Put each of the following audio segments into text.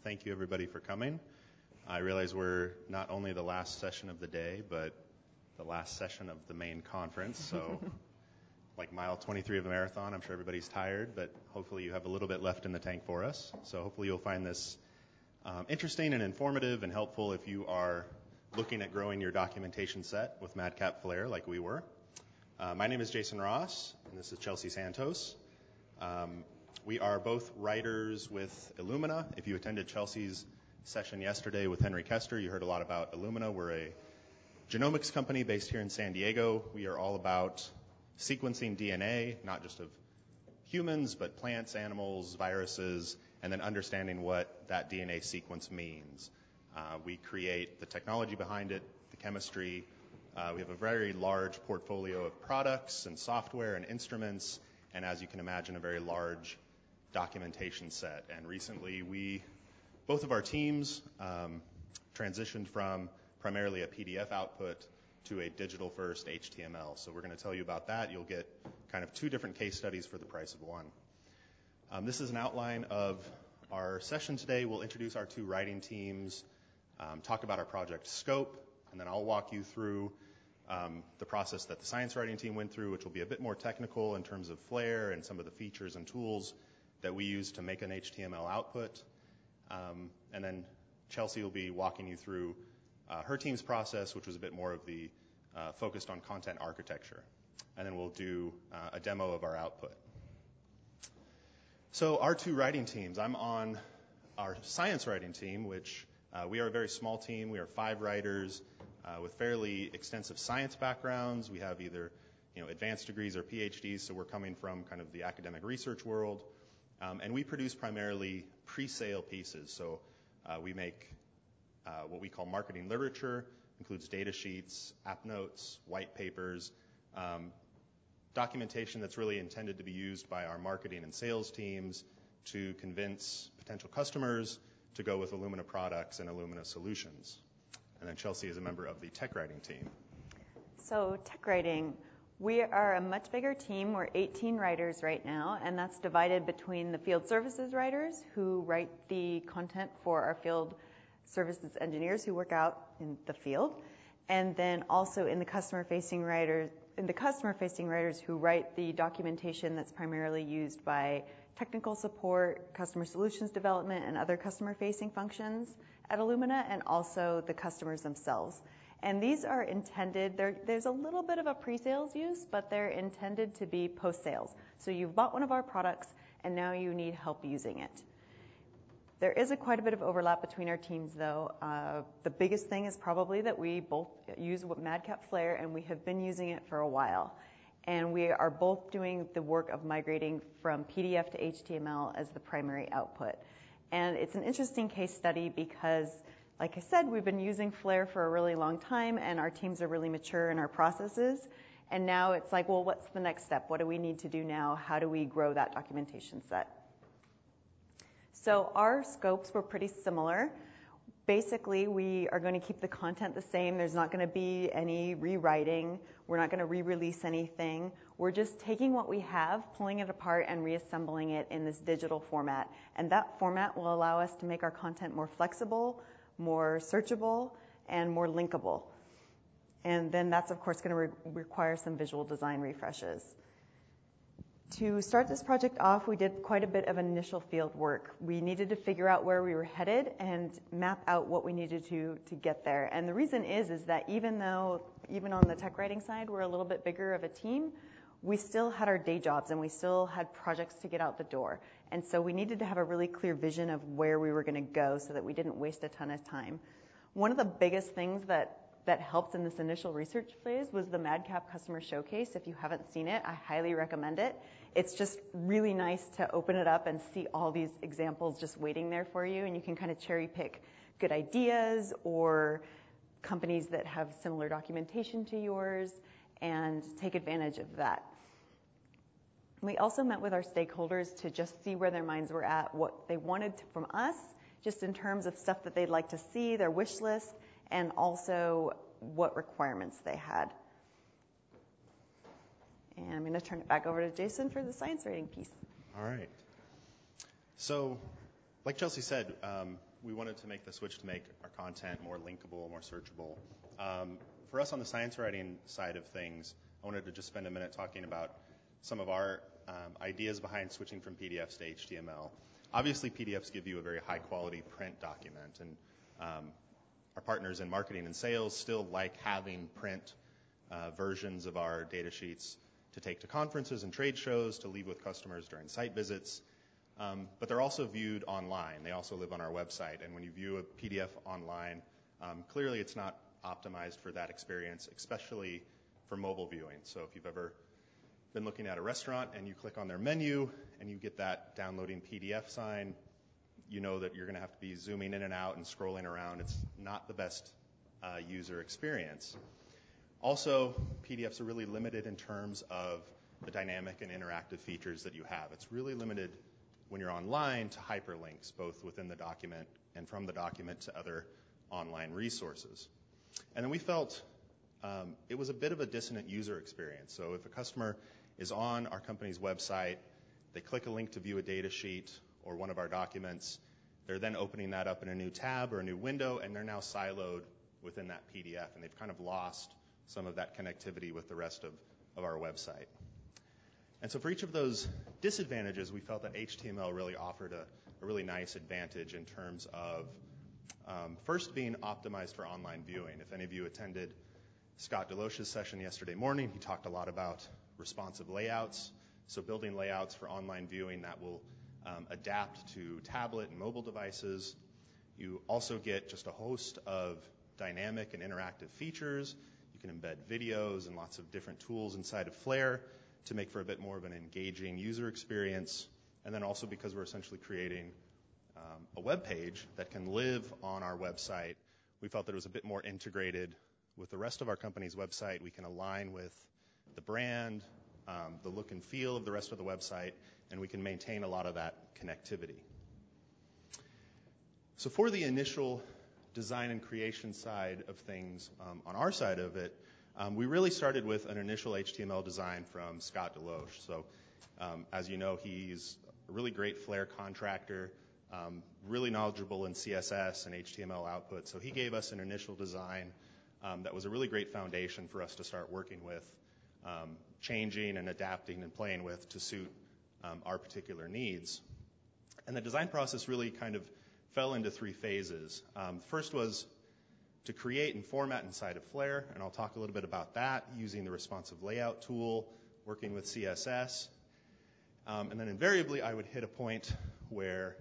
Thank you, everybody, for coming. I realize we're not only the last session of the day, but the last session of the main conference. So, like mile 23 of the marathon, I'm sure everybody's tired, but hopefully you have a little bit left in the tank for us. So hopefully you'll find this interesting and informative and helpful if you are looking at growing your documentation set with Madcap Flare like we were. My name is Jason Ross, and this is Chelsea Santos. We are both writers with Illumina. If you attended Chelsea's session yesterday with Henry Kester, you heard a lot about Illumina. We're a genomics company based here in San Diego. We are all about sequencing DNA, not just of humans, but plants, animals, viruses, and then understanding what that DNA sequence means. We create the technology behind it, the chemistry. We have a very large portfolio of products and software and instruments, and as you can imagine, a very large documentation set. And recently, both of our teams transitioned from primarily a PDF output to a digital-first HTML. So we're going to tell you about that. You'll get kind of two different case studies for the price of one. This is an outline of our session today. We'll introduce our two writing teams, talk about our project scope, and then I'll walk you through the process that the science writing team went through, which will be a bit more technical in terms of Flare and some of the features and tools that we use to make an HTML output. And then Chelsea will be walking you through her team's process, which was a bit more of the focused on content architecture. And then we'll do a demo of our output. So our two writing teams, I'm on our science writing team, which we are a very small team. We are 5 writers with fairly extensive science backgrounds. We have either advanced degrees or PhDs, so we're coming from kind of the academic research world. And we produce primarily pre-sale pieces. So we make what we call marketing literature, includes data sheets, app notes, white papers, documentation that's really intended to be used by our marketing and sales teams to convince potential customers to go with Illumina products and Illumina solutions. And then Chelsea is a member of the tech writing team. So tech writing, we are a much bigger team. We're 18 writers right now, and that's divided between the field services writers who write the content for our field services engineers who work out in the field, and then also in the customer-facing writers who write the documentation that's primarily used by technical support, customer solutions development, and other customer-facing functions at Illumina, and also the customers themselves. And these are intended, there's a little bit of a pre-sales use, but they're intended to be post-sales. So you've bought one of our products, and now you need help using it. There is quite a bit of overlap between our teams, though. The biggest thing is probably that we both use Madcap Flare, and we have been using it for a while. And we are both doing the work of migrating from PDF to HTML as the primary output. And it's an interesting case study because, like I said, we've been using Flare for a really long time, and our teams are really mature in our processes. And now it's like, well, what's the next step? What do we need to do now? How do we grow that documentation set? So our scopes were pretty similar. Basically, we are going to keep the content the same. There's not going to be any rewriting. We're not going to re-release anything. We're just taking what we have, pulling it apart, and reassembling it in this digital format. And that format will allow us to make our content more flexible, more searchable, and more linkable. And then that's, of course, going to require some visual design refreshes. To start this project off, we did quite a bit of initial field work. We needed to figure out where we were headed and map out what we needed to get there. And the reason is that even on the tech writing side, we're a little bit bigger of a team, we still had our day jobs and we still had projects to get out the door. And so we needed to have a really clear vision of where we were going to go so that we didn't waste a ton of time. One of the biggest things that helped in this initial research phase was the Madcap Customer Showcase. If you haven't seen it, I highly recommend it. It's just really nice to open it up and see all these examples just waiting there for you, and you can kind of cherry pick good ideas or companies that have similar documentation to yours and take advantage of that. We also met with our stakeholders to just see where their minds were at, what they wanted from us, just in terms of stuff that they'd like to see, their wish list, and also what requirements they had. And I'm going to turn it back over to Jason for the science writing piece. All right. So Like Chelsea said, we wanted to make the switch to make our content more linkable, more searchable. For us on the science writing side of things, I wanted to just spend a minute talking about some of our ideas behind switching from PDFs to HTML. Obviously, PDFs give you a very high-quality print document, and our partners in marketing and sales still like having print versions of our data sheets to take to conferences and trade shows, to leave with customers during site visits. But they're also viewed online. They also live on our website. And when you view a PDF online, clearly it's not optimized for that experience, especially for mobile viewing. So if you've ever been looking at a restaurant and you click on their menu and you get that downloading PDF sign, you know that you're going to have to be zooming in and out and scrolling around. It's not the best user experience. Also, PDFs are really limited in terms of the dynamic and interactive features that you have. It's really limited when you're online to hyperlinks, both within the document and from the document to other online resources. And then we felt it was a bit of a dissonant user experience. So if a customer is on our company's website, they click a link to view a data sheet or one of our documents, they're then opening that up in a new tab or a new window, and they're now siloed within that PDF, and they've kind of lost some of that connectivity with the rest of our website. And so for each of those disadvantages, we felt that HTML really offered a really nice advantage in terms of first being optimized for online viewing. If any of you attended Scott Deloche's session yesterday morning, he talked a lot about responsive layouts. So building layouts for online viewing that will adapt to tablet and mobile devices. You also get just a host of dynamic and interactive features. You can embed videos and lots of different tools inside of Flare to make for a bit more of an engaging user experience. And then also because we're essentially creating a web page that can live on our website, we felt that it was a bit more integrated with the rest of our company's website. We can align with the brand, the look and feel of the rest of the website, and we can maintain a lot of that connectivity. So for the initial design and creation side of things, on our side of it, we really started with an initial HTML design from Scott Deloche. So as you know, he's a really great Flare contractor, really knowledgeable in CSS and HTML output. So he gave us an initial design that was a really great foundation for us to start working with, changing and adapting and playing with to suit our particular needs. And the design process really kind of fell into three phases. First was to create and format inside of Flare, and I'll talk a little bit about that using the responsive layout tool, working with CSS. And then invariably I would hit a point where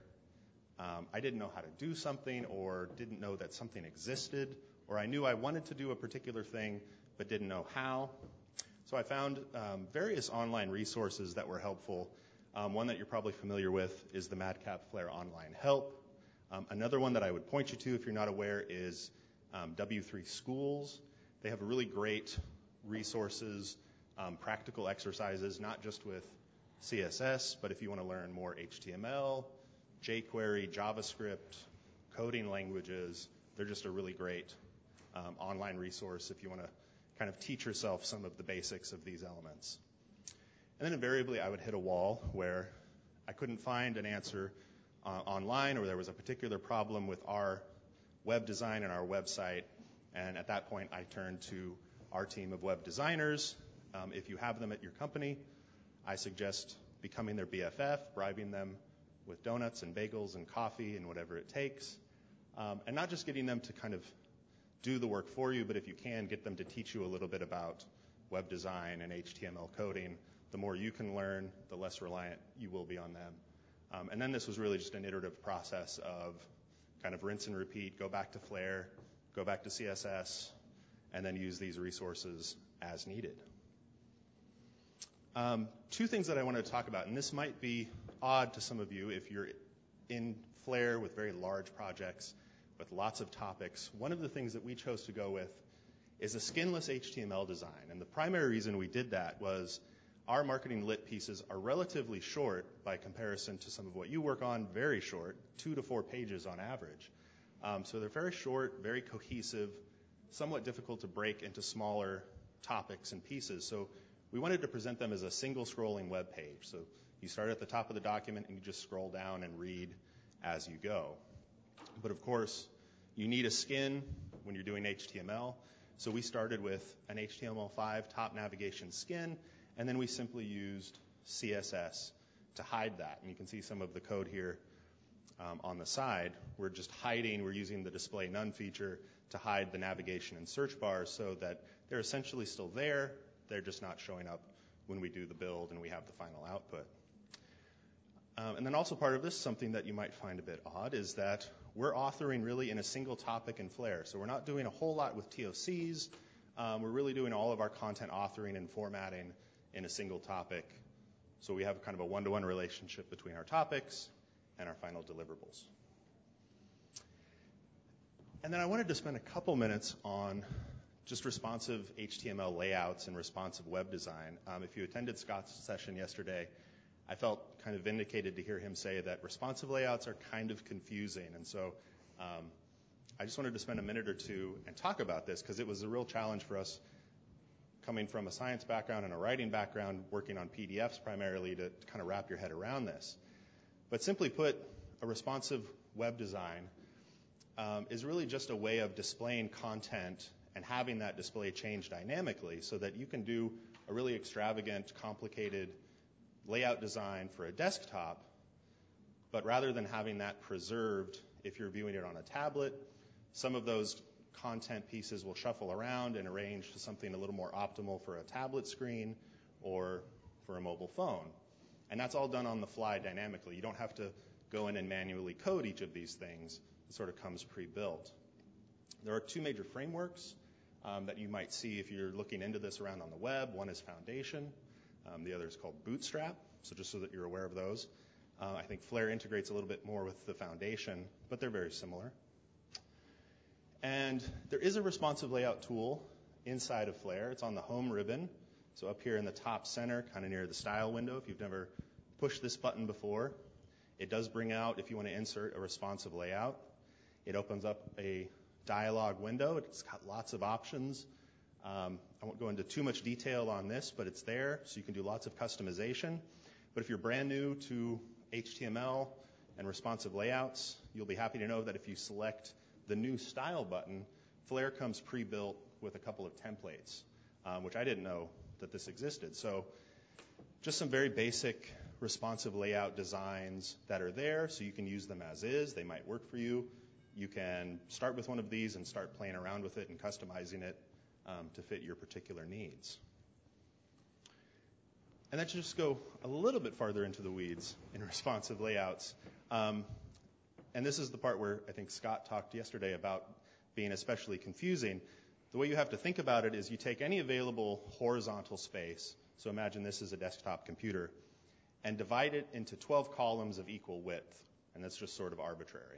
I didn't know how to do something or didn't know that something existed, or I knew I wanted to do a particular thing but didn't know how. So I found various online resources that were helpful. One that you're probably familiar with is the Madcap Flare Online Help. Another one that I would point you to if you're not aware is W3 Schools. They have really great resources, practical exercises, not just with CSS, but if you want to learn more HTML, jQuery, JavaScript, coding languages, they're just a really great online resource if you want to kind of teach yourself some of the basics of these elements. And then invariably I would hit a wall where I couldn't find an answer online, or there was a particular problem with our web design and our website, and at that point I turned to our team of web designers. If you have them at your company, I suggest becoming their BFF, bribing them with donuts and bagels and coffee and whatever it takes, and not just getting them to kind of do the work for you, but if you can, get them to teach you a little bit about web design and HTML coding. The more you can learn, the less reliant you will be on them. And then this was really just an iterative process of kind of rinse and repeat, go back to Flare, go back to CSS, and then use these resources as needed. Two things that I want to talk about, and this might be odd to some of you if you're in Flare with very large projects with lots of topics. One of the things that we chose to go with is a skinless HTML design. And the primary reason we did that was our marketing lit pieces are relatively short by comparison to some of what you work on, very short, 2 to 4 pages on average. So they're very short, very cohesive, somewhat difficult to break into smaller topics and pieces. So we wanted to present them as a single scrolling web page. So you start at the top of the document and you just scroll down and read as you go. But of course, you need a skin when you're doing HTML. So we started with an HTML5 top navigation skin, and then we simply used CSS to hide that. And you can see some of the code here on the side. We're using the display none feature to hide the navigation and search bars so that they're essentially still there. They're just not showing up when we do the build and we have the final output. And then also part of this, something that you might find a bit odd, is that we're authoring really in a single topic in Flare. So we're not doing a whole lot with TOCs. We're really doing all of our content authoring and formatting in a single topic. So we have kind of a one-to-one relationship between our topics and our final deliverables. And then I wanted to spend a couple minutes on just responsive HTML layouts and responsive web design. If you attended Scott's session yesterday, I felt kind of vindicated to hear him say that responsive layouts are kind of confusing. And so I just wanted to spend a minute or two and talk about this because it was a real challenge for us coming from a science background and a writing background, working on PDFs primarily, to kind of wrap your head around this. But simply put, a responsive web design is really just a way of displaying content and having that display change dynamically so that you can do a really extravagant, complicated layout design for a desktop, but rather than having that preserved if you're viewing it on a tablet, some of those content pieces will shuffle around and arrange to something a little more optimal for a tablet screen or for a mobile phone. And that's all done on the fly dynamically. You don't have to go in and manually code each of these things. It sort of comes pre-built. There are two major frameworks that you might see if you're looking into this around on the web. One is Foundation. The other is called Bootstrap, so just so that you're aware of those. I think Flare integrates a little bit more with the Foundation, but they're very similar. And there is a responsive layout tool inside of Flare. It's on the home ribbon, so up here in the top center, kind of near the style window. If you've never pushed this button before, it does bring out, if you want to insert a responsive layout. It opens up a dialog window. It's got lots of options. I won't go into too much detail on this, but it's there, so you can do lots of customization. But if you're brand new to HTML and responsive layouts, you'll be happy to know that if you select the new style button, Flare comes pre-built with a couple of templates, which I didn't know that this existed. So just some very basic responsive layout designs that are there, so you can use them as is. They might work for you. You can start with one of these and start playing around with it and customizing it to fit your particular needs. And let's just go a little bit farther into the weeds in responsive layouts. And this is the part where I think Scott talked yesterday about being especially confusing. The way you have to think about it is you take any available horizontal space, so imagine this is a desktop computer, and divide it into 12 columns of equal width, and that's just sort of arbitrary.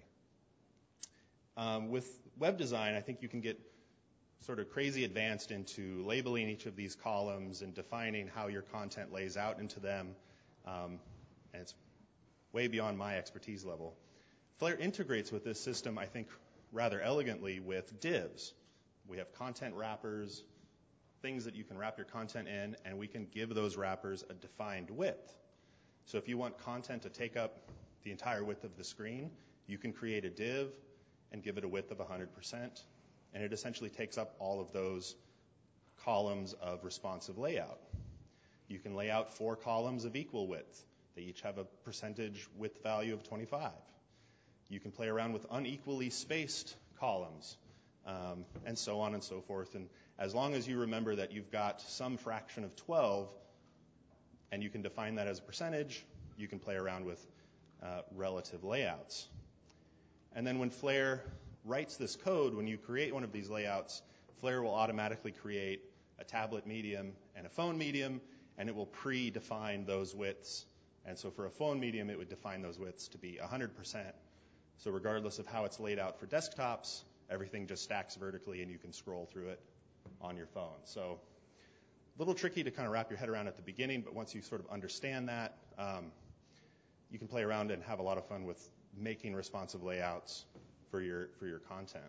With web design, I think you can get sort of crazy advanced into labeling each of these columns and defining how your content lays out into them, and it's way beyond my expertise level. Flare integrates with this system, I think, rather elegantly with divs. We have content wrappers, things that you can wrap your content in, and we can give those wrappers a defined width. So if you want content to take up the entire width of the screen, you can create a div and give it a width of 100%, and it essentially takes up all of those columns of responsive layout. You can lay out 4 columns of equal width. They each have a percentage width value of 25. You can play around with unequally spaced columns, and so on and so forth. And as long as you remember that you've got some fraction of 12, and you can define that as a percentage, you can play around with relative layouts. And then when Flare writes this code, when you create one of these layouts, Flare will automatically create a tablet medium and a phone medium, and it will pre-define those widths. And so for a phone medium, it would define those widths to be 100%. So regardless of how it's laid out for desktops, everything just stacks vertically, and you can scroll through it on your phone. So a little tricky to kind of wrap your head around at the beginning, but once you sort of understand that, you can play around and have a lot of fun with making responsive layouts for your content.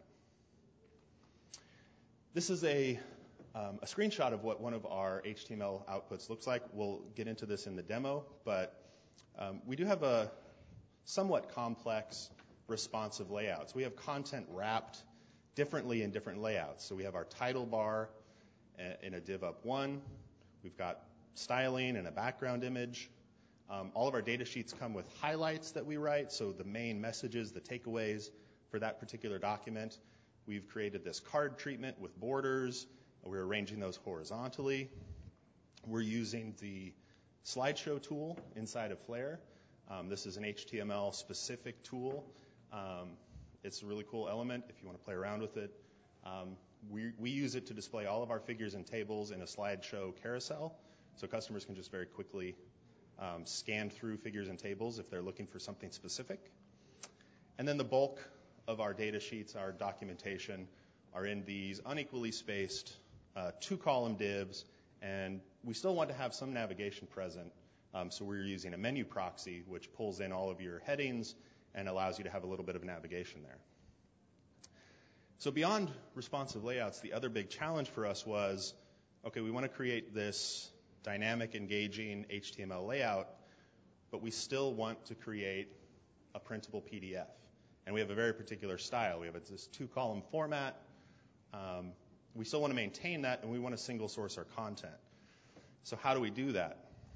This is a screenshot of what one of our HTML outputs looks like. We'll get into this in the demo, but we do have somewhat complex responsive layouts. We have content wrapped differently in different layouts. So we have our title bar in a div up 1. We've got styling and a background image. All of our data sheets come with highlights that we write, so the main messages, the takeaways for that particular document. We've created this card treatment with borders. We're arranging those horizontally. We're using the slideshow tool inside of Flare. This is an HTML-specific tool. It's a really cool element if you want to play around with it. We use it to display all of our figures and tables in a slideshow carousel, so customers can just very quickly scan through figures and tables if they're looking for something specific. And then the bulk of our data sheets, our documentation, are in these unequally spaced 2-column divs, and we still want to have some navigation present, so we're using a menu proxy which pulls in all of your headings and allows you to have a little bit of navigation there. So beyond responsive layouts, the other big challenge for us was, okay, we want to create this dynamic, engaging HTML layout, but we still want to create a printable PDF. And we have a very particular style. We have this 2-column format. We still want to maintain that, and we want to single source our content. So how do we do that?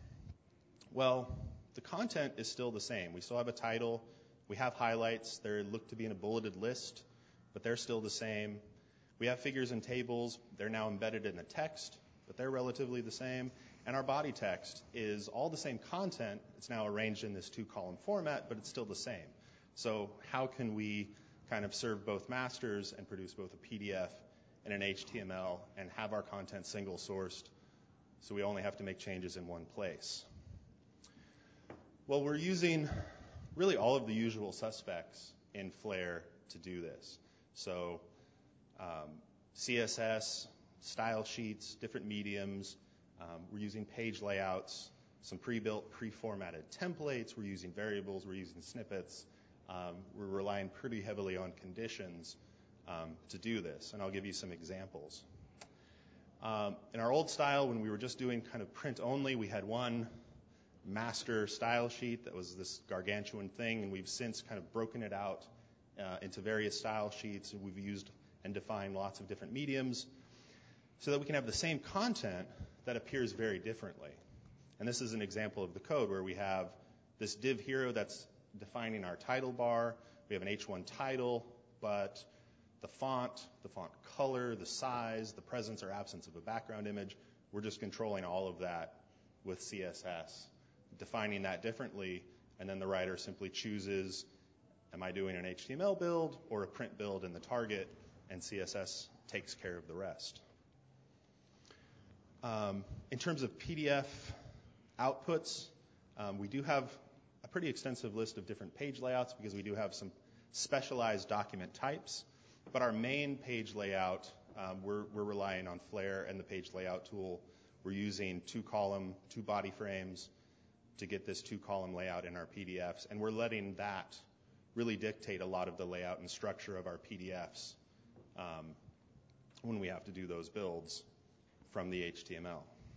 Well, the content is still the same. We still have a title. We have highlights. They look to be in a bulleted list, but they're still the same. We have figures and tables. They're now embedded in the text, but they're relatively the same. And our body text is all the same content. It's now arranged in this 2-column format, but it's still the same. So how can we kind of serve both masters and produce both a PDF and an HTML and have our content single sourced so we only have to make changes in one place? Well, we're using really all of the usual suspects in Flare to do this. So CSS, style sheets, different mediums. We're using page layouts, some pre-built, pre-formatted templates. We're using variables. We're using snippets. We're relying pretty heavily on conditions to do this, and I'll give you some examples. In our old style, when we were just doing kind of print only, we had one master style sheet that was this gargantuan thing, and we've since kind of broken it out into various style sheets, and we've used and defined lots of different mediums so that we can have the same content that appears very differently. And this is an example of the code where we have this div hero that's defining our title bar. We have an H1 title, but the font color, the size, the presence or absence of a background image, we're just controlling all of that with CSS, defining that differently, and then the writer simply chooses, am I doing an HTML build or a print build in the target, and CSS takes care of the rest. In terms of PDF outputs, we do have a pretty extensive list of different page layouts because we do have some specialized document types. But our main page layout, we're relying on Flare and the page layout tool. We're using 2-column, 2 body frames to get this 2-column layout in our PDFs. And we're letting that really dictate a lot of the layout and structure of our PDFs when we have to do those builds from the HTML.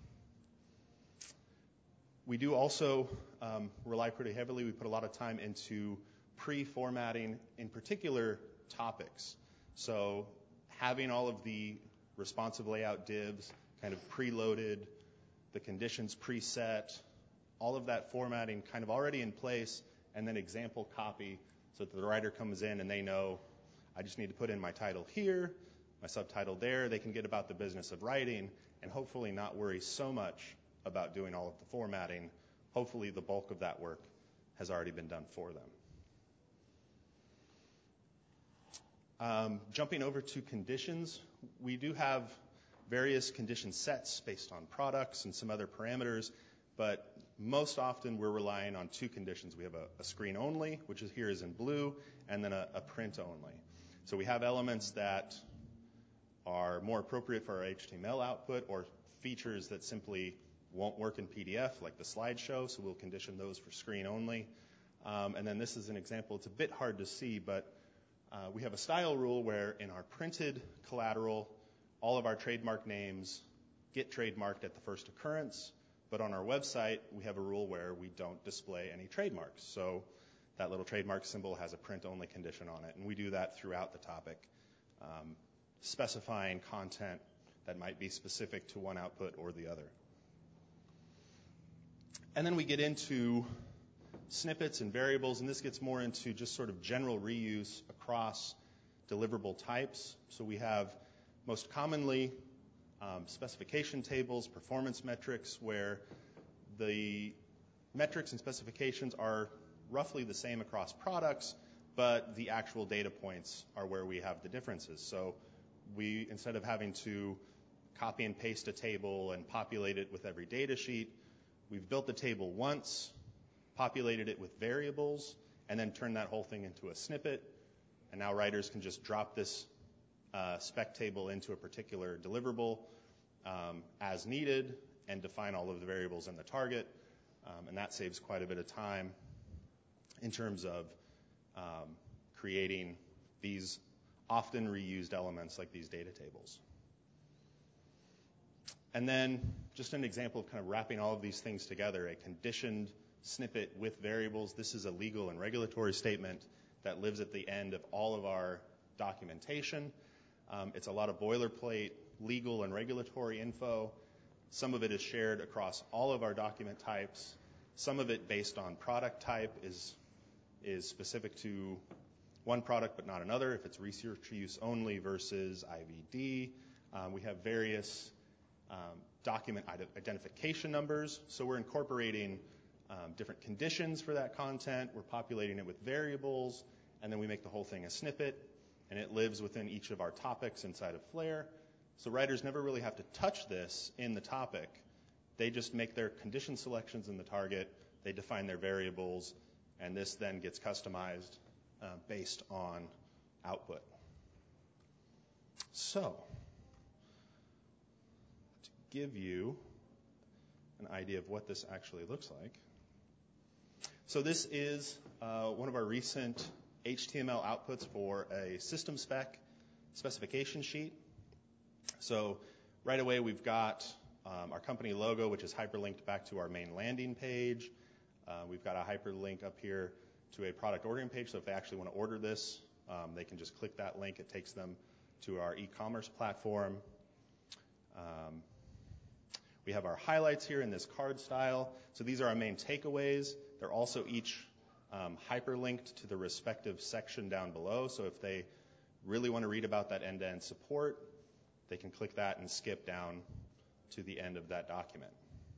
We do also rely pretty heavily. We put a lot of time into pre-formatting, in particular, topics. So having all of the responsive layout divs kind of preloaded, the conditions preset, all of that formatting kind of already in place, and then example copy so that the writer comes in and they know, I just need to put in my title here, my subtitle there. They can get about the business of writing and hopefully not worry so much about doing all of the formatting. Hopefully the bulk of that work has already been done for them. Jumping over to conditions, we do have various condition sets based on products and some other parameters, but most often we're relying on 2 conditions. We have a screen only, which is here is in blue, and then a print only. So we have elements that are more appropriate for our HTML output or features that simply won't work in PDF, like the slideshow, so we'll condition those for screen only. And then this is an example. It's a bit hard to see, but we have a style rule where in our printed collateral, all of our trademark names get trademarked at the first occurrence, but on our website, we have a rule where we don't display any trademarks. So that little trademark symbol has a print-only condition on it. And we do that throughout the topic, specifying content that might be specific to one output or the other. And then we get into snippets and variables, and this gets more into just sort of general reuse across deliverable types. So we have most commonly specification tables, performance metrics, where the metrics and specifications are roughly the same across products, but the actual data points are where we have the differences. So we, instead of having to copy and paste a table and populate it with every data sheet, we've built the table once, populated it with variables, and then turned that whole thing into a snippet. And now writers can just drop this spec table into a particular deliverable as needed and define all of the variables in the target. And that saves quite a bit of time in terms of creating these often reused elements like these data tables. And then just an example of kind of wrapping all of these things together, a conditioned snippet with variables. This is a legal and regulatory statement that lives at the end of all of our documentation. It's a lot of boilerplate legal and regulatory info. Some of it is shared across all of our document types. Some of it, based on product type, is specific to one product but not another, if it's research use only versus IVD. We have various document identification numbers, so we're incorporating different conditions for that content. We're populating it with variables, and then we make the whole thing a snippet, and it lives within each of our topics inside of Flare. So writers never really have to touch this in the topic. They just make their condition selections in the target, they define their variables, and this then gets customized based on output. So, to give you an idea of what this actually looks like. So this is one of our recent HTML outputs for a system specification sheet. So right away we've got our company logo, which is hyperlinked back to our main landing page. We've got a hyperlink up here to a product ordering page, so if they actually want to order this, they can just click that link. It takes them to our e-commerce platform. We have our highlights here in this card style. So these are our main takeaways. They're also each hyperlinked to the respective section down below. So if they really want to read about that end-to-end support, they can click that and skip down to the end of that document.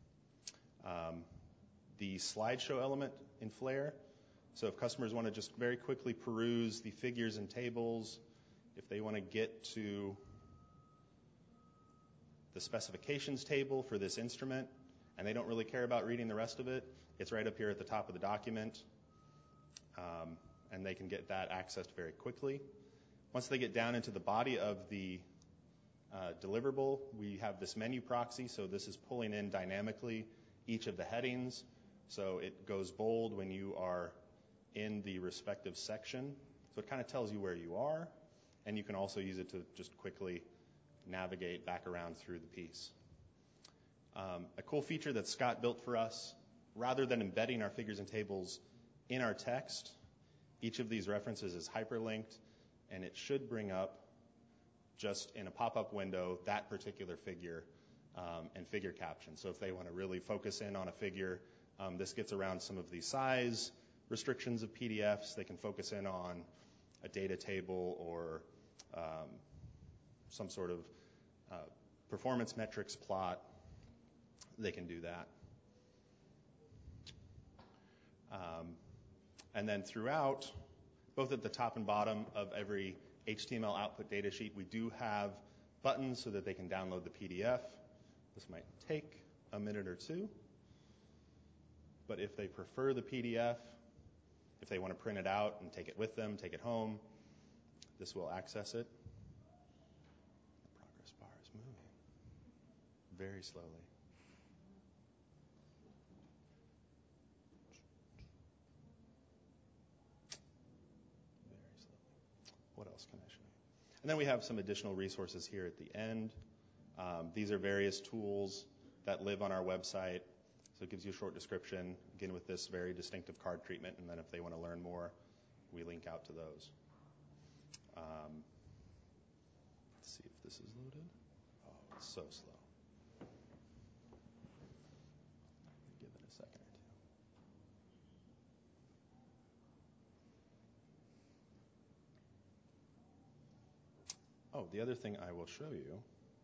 The slideshow element in Flare. So if customers want to just very quickly peruse the figures and tables, if they want to get to the specifications table for this instrument, and they don't really care about reading the rest of it, it's right up here at the top of the document, and they can get that accessed very quickly. Once they get down into the body of the deliverable, we have this menu proxy, so this is pulling in dynamically each of the headings. So it goes bold when you are in the respective section. So it kind of tells you where you are, and you can also use it to just quickly navigate back around through the piece. A cool feature that Scott built for us, rather than embedding our figures and tables in our text, each of these references is hyperlinked, and it should bring up, just in a pop-up window, that particular figure and figure caption. So if they want to really focus in on a figure, this gets around some of the size restrictions of PDFs. They can focus in on a data table or some sort of performance metrics plot. They can do that. And then throughout, both at the top and bottom of every HTML output data sheet, we do have buttons so that they can download the PDF. This might take a minute or two, but if they prefer the PDF, if they want to print it out and take it with them, take it home, this will access it. The progress bar is moving very slowly. Very slowly. What else can I show you? And then we have some additional resources here at the end. These are various tools that live on our website. So it gives you a short description, again, with this very distinctive card treatment. And then if they want to learn more, we link out to those. Let's see if this is loaded. Oh, it's so slow. Give it a second or two. Oh, the other thing I will show you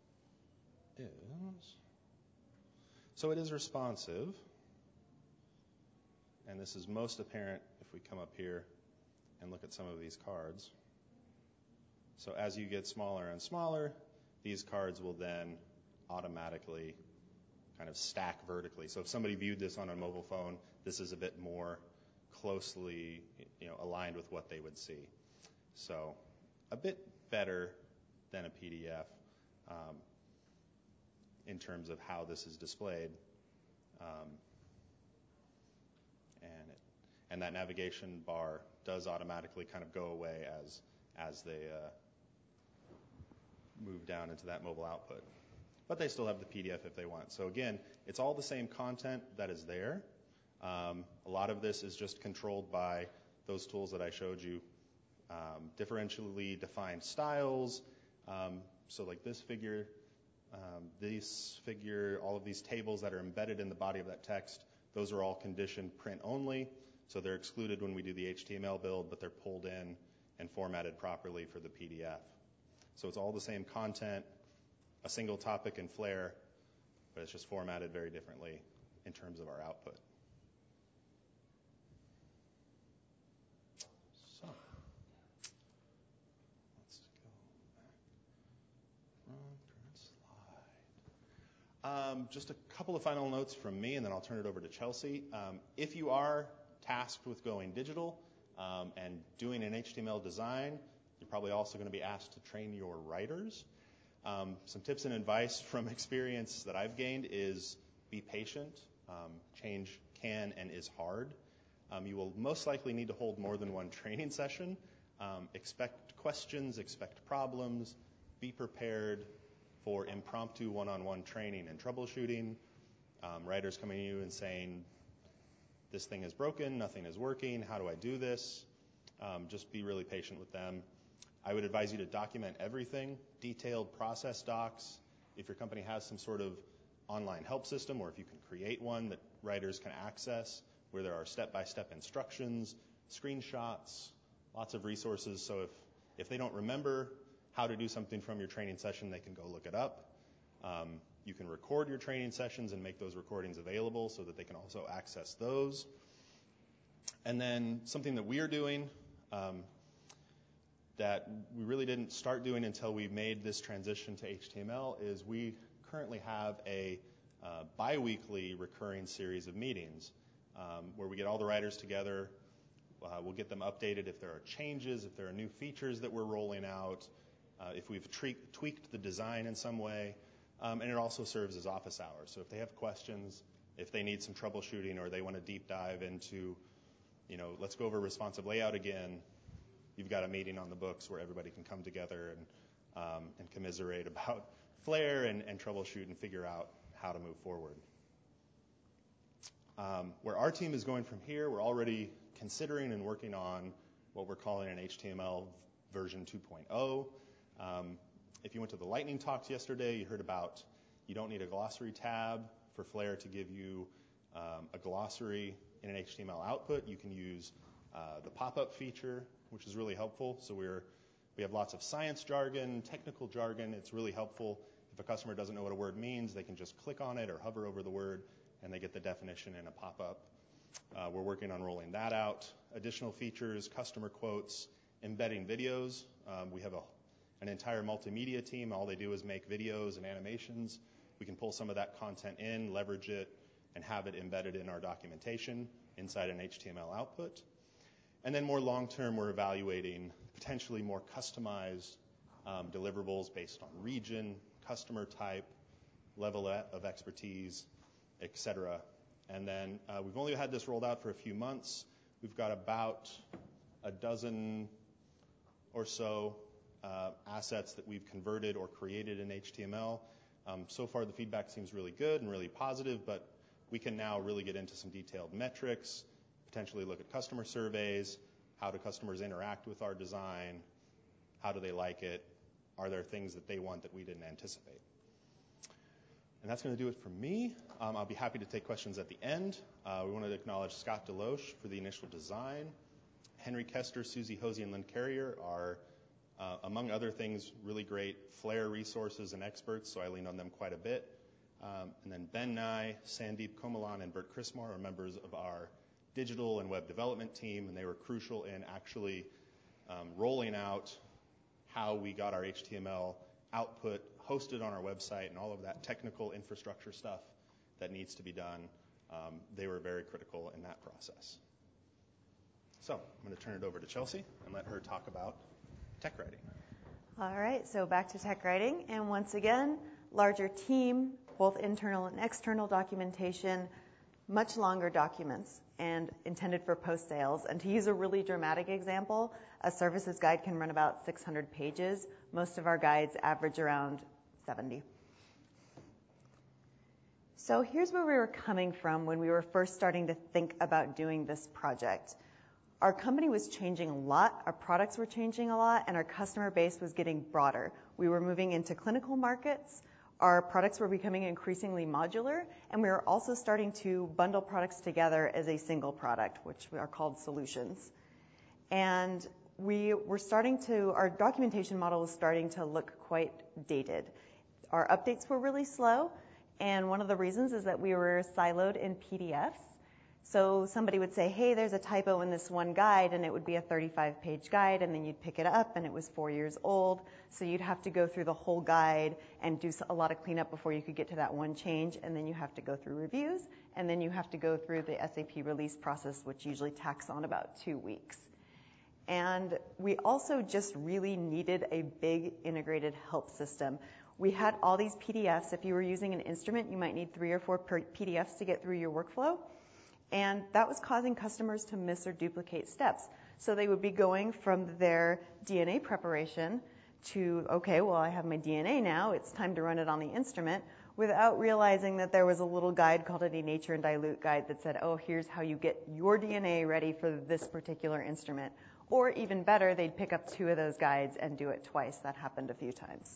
is, so it is responsive, and this is most apparent if we come up here and look at some of these cards. So as you get smaller and smaller, these cards will then automatically kind of stack vertically. So if somebody viewed this on a mobile phone, this is a bit more closely, aligned with what they would see. So a bit better than a PDF in terms of how this is displayed. And that navigation bar does automatically kind of go away as they move down into that mobile output. But they still have the PDF if they want. So again, it's all the same content that is there. A lot of this is just controlled by those tools that I showed you. Differentially defined styles. So like this figure, all of these tables that are embedded in the body of that text, those are all conditioned print only. So they're excluded when we do the HTML build, but they're pulled in and formatted properly for the PDF. So it's all the same content, a single topic in Flare, but it's just formatted very differently in terms of our output. So let's go back. Current slide. Just a couple of final notes from me, and then I'll turn it over to Chelsea. If you are tasked with going digital and doing an HTML design, you're probably also going to be asked to train your writers. Some tips and advice from experience that I've gained is be patient. Change can and is hard. You will most likely need to hold more than one training session. Expect questions, expect problems, be prepared for impromptu one-on-one training and troubleshooting. Writers coming to you and saying, this thing is broken, nothing is working, how do I do this? Just be really patient with them. I would advise you to document everything, detailed process docs. If your company has some sort of online help system, or if you can create one that writers can access, where there are step-by-step instructions, screenshots, lots of resources. So if they don't remember how to do something from your training session, they can go look it up. You can record your training sessions and make those recordings available so that they can also access those. And then something that we are doing that we really didn't start doing until we made this transition to HTML is we currently have a bi-weekly recurring series of meetings where we get all the writers together. We'll get them updated if there are changes, if there are new features that we're rolling out, if we've tweaked the design in some way. And it also serves as office hours. So if they have questions, if they need some troubleshooting, or they want to deep dive into, let's go over responsive layout again, you've got a meeting on the books where everybody can come together and commiserate about Flare and troubleshoot and figure out how to move forward. Where our team is going from here, we're already considering and working on what we're calling an HTML version 2.0. If you went to the lightning talks yesterday, you heard about you don't need a glossary tab for Flare to give you a glossary in an HTML output. You can use the pop-up feature, which is really helpful. So we have lots of science jargon, technical jargon. It's really helpful. If a customer doesn't know what a word means, they can just click on it or hover over the word, and they get the definition in a pop-up. We're working on rolling that out. Additional features, customer quotes, embedding videos. We have an entire multimedia team. All they do is make videos and animations. We can pull some of that content in, leverage it, and have it embedded in our documentation inside an HTML output. And then more long-term, we're evaluating potentially more customized deliverables based on region, customer type, level of expertise, et cetera. And then we've only had this rolled out for a few months. We've got about a dozen or so assets that we've converted or created in HTML. So far, the feedback seems really good and really positive, but we can now really get into some detailed metrics, potentially look at customer surveys, how do customers interact with our design, how do they like it, are there things that they want that we didn't anticipate. And that's going to do it for me. I'll be happy to take questions at the end. We want to acknowledge Scott Deloche for the initial design. Henry Kester, Susie Hosey, and Lynn Carrier are, among other things, really great Flare resources and experts, so I lean on them quite a bit. And then Ben Nye, Sandeep Komalan, and Bert Chrismore are members of our digital and web development team, and they were crucial in actually rolling out how we got our HTML output hosted on our website and all of that technical infrastructure stuff that needs to be done. They were very critical in that process. So I'm going to turn it over to Chelsea and let her talk about tech writing. All right, so back to tech writing. And once again, larger team, both internal and external documentation, much longer documents, and intended for post-sales. And to use a really dramatic example, a services guide can run about 600 pages. Most of our guides average around 70. So here's where we were coming from when we were first starting to think about doing this project. Our company was changing a lot, our products were changing a lot, and our customer base was getting broader. We were moving into clinical markets, our products were becoming increasingly modular, and we were also starting to bundle products together as a single product, which are called solutions. And our documentation model was starting to look quite dated. Our updates were really slow, and one of the reasons is that we were siloed in PDFs. So somebody would say, hey, there's a typo in this one guide, and it would be a 35-page guide, and then you'd pick it up, and it was 4 years old. So you'd have to go through the whole guide and do a lot of cleanup before you could get to that one change, and then you have to go through reviews, and then you have to go through the SAP release process, which usually tacks on about 2 weeks. And we also just really needed a big integrated help system. We had all these PDFs. If you were using an instrument, you might need 3 or 4 PDFs to get through your workflow. And that was causing customers to miss or duplicate steps. So they would be going from their DNA preparation to, okay, well, I have my DNA now. It's time to run it on the instrument, without realizing that there was a little guide called a Denature and Dilute guide that said, oh, here's how you get your DNA ready for this particular instrument. Or even better, they'd pick up 2 of those guides and do it twice. That happened a few times.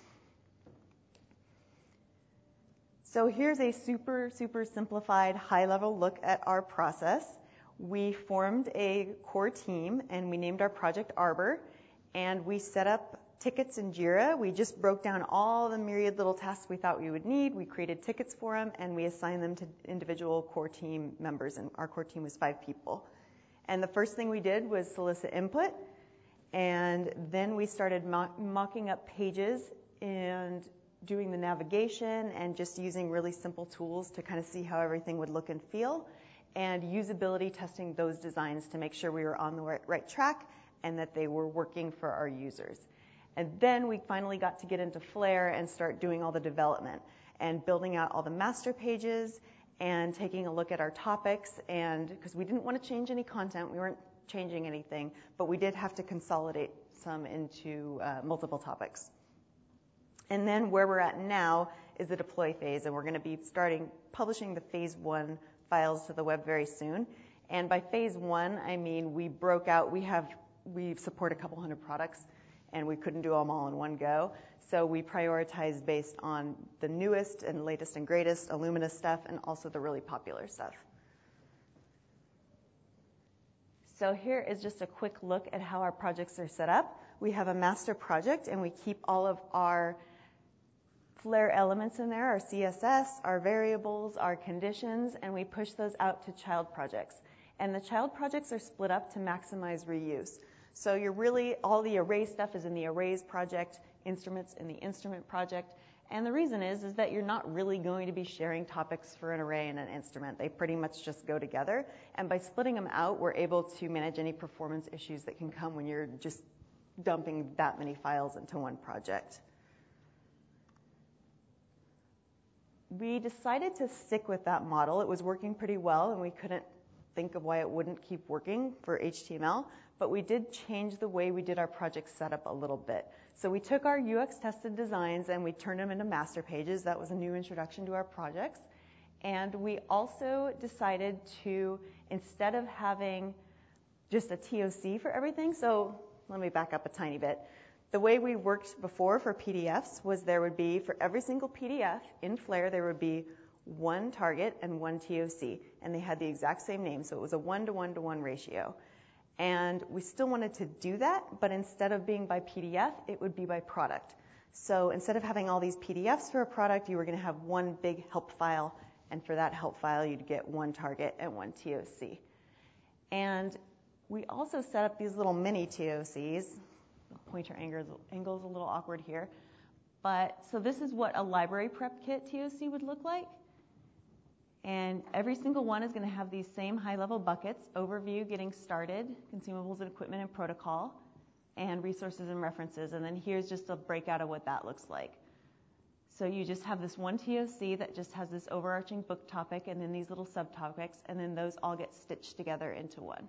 So here's a super, super simplified, high-level look at our process. We formed a core team, and we named our project Arbor, and we set up tickets in Jira. We just broke down all the myriad little tasks we thought we would need. We created tickets for them, and we assigned them to individual core team members, and our core team was 5 people. And the first thing we did was solicit input, and then we started mocking up pages and doing the navigation and just using really simple tools to kind of see how everything would look and feel, and usability testing those designs to make sure we were on the right track and that they were working for our users. And then we finally got to get into Flare and start doing all the development and building out all the master pages and taking a look at our topics, and because we didn't want to change any content, we weren't changing anything, but we did have to consolidate some into multiple topics. And then where we're at now is the deploy phase, and we're going to be publishing the phase 1 files to the web very soon. And by phase 1, I mean we broke out, we support a couple hundred products, and we couldn't do them all in one go. So we prioritized based on the newest and latest and greatest Illumina stuff, and also the really popular stuff. So here is just a quick look at how our projects are set up. We have a master project, and we keep all of our Flare elements in there, our CSS, our variables, our conditions, and we push those out to child projects. And the child projects are split up to maximize reuse. So all the array stuff is in the arrays project, instruments in the instrument project. And the reason is that you're not really going to be sharing topics for an array and an instrument. They pretty much just go together. And by splitting them out, we're able to manage any performance issues that can come when you're just dumping that many files into one project. We decided to stick with that model. It was working pretty well, and we couldn't think of why it wouldn't keep working for HTML, but we did change the way we did our project setup a little bit. So we took our UX tested designs and we turned them into master pages. That was a new introduction to our projects. And we also decided to, instead of having just a TOC for everything, so let me back up a tiny bit. The way we worked before for PDFs was there would be, for every single PDF in Flare, there would be one target and one TOC, and they had the exact same name, so it was a 1-to-1-to-1 ratio. And we still wanted to do that, but instead of being by PDF, it would be by product. So instead of having all these PDFs for a product, you were going to have one big help file, and for that help file, you'd get one target and one TOC. And we also set up these little mini TOCs. The pointer angle is a little awkward here. But so this is what a library prep kit TOC would look like. And every single one is going to have these same high-level buckets: overview, getting started, consumables and equipment and protocol, and resources and references. And then here's just a breakout of what that looks like. So you just have this one TOC that just has this overarching book topic and then these little subtopics, and then those all get stitched together into one.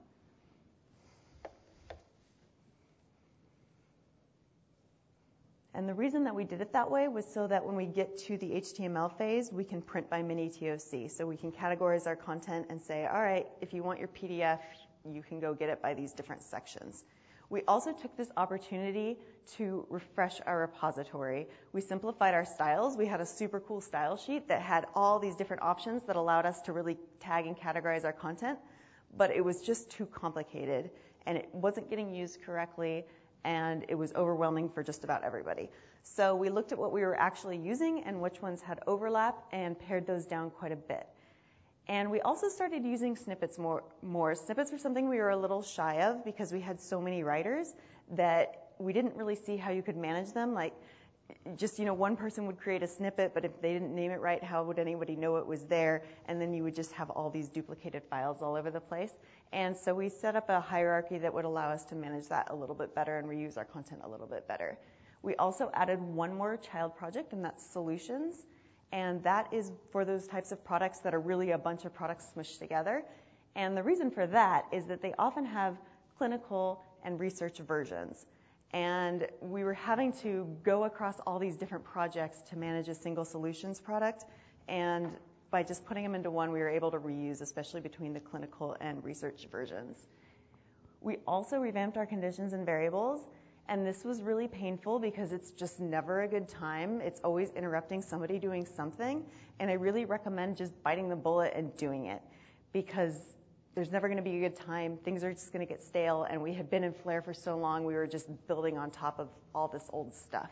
And the reason that we did it that way was so that when we get to the HTML phase, we can print by mini TOC. So we can categorize our content and say, all right, if you want your PDF, you can go get it by these different sections. We also took this opportunity to refresh our repository. We simplified our styles. We had a super cool style sheet that had all these different options that allowed us to really tag and categorize our content, but it was just too complicated, and it wasn't getting used correctly, and it was overwhelming for just about everybody. So we looked at what we were actually using and which ones had overlap and pared those down quite a bit. And we also started using snippets more. Snippets were something we were a little shy of because we had so many writers that we didn't really see how you could manage them. Like, just, one person would create a snippet, but if they didn't name it right, how would anybody know it was there? And then you would just have all these duplicated files all over the place. And so we set up a hierarchy that would allow us to manage that a little bit better and reuse our content a little bit better. We also added one more child project, and that's solutions. And that is for those types of products that are really a bunch of products smushed together. And the reason for that is that they often have clinical and research versions. And we were having to go across all these different projects to manage a single solutions product. And by just putting them into one, we were able to reuse, especially between the clinical and research versions. We also revamped our conditions and variables. And this was really painful because it's just never a good time. It's always interrupting somebody doing something. And I really recommend just biting the bullet and doing it, because there's never going to be a good time. Things are just going to get stale. And we had been in Flare for so long, we were just building on top of all this old stuff.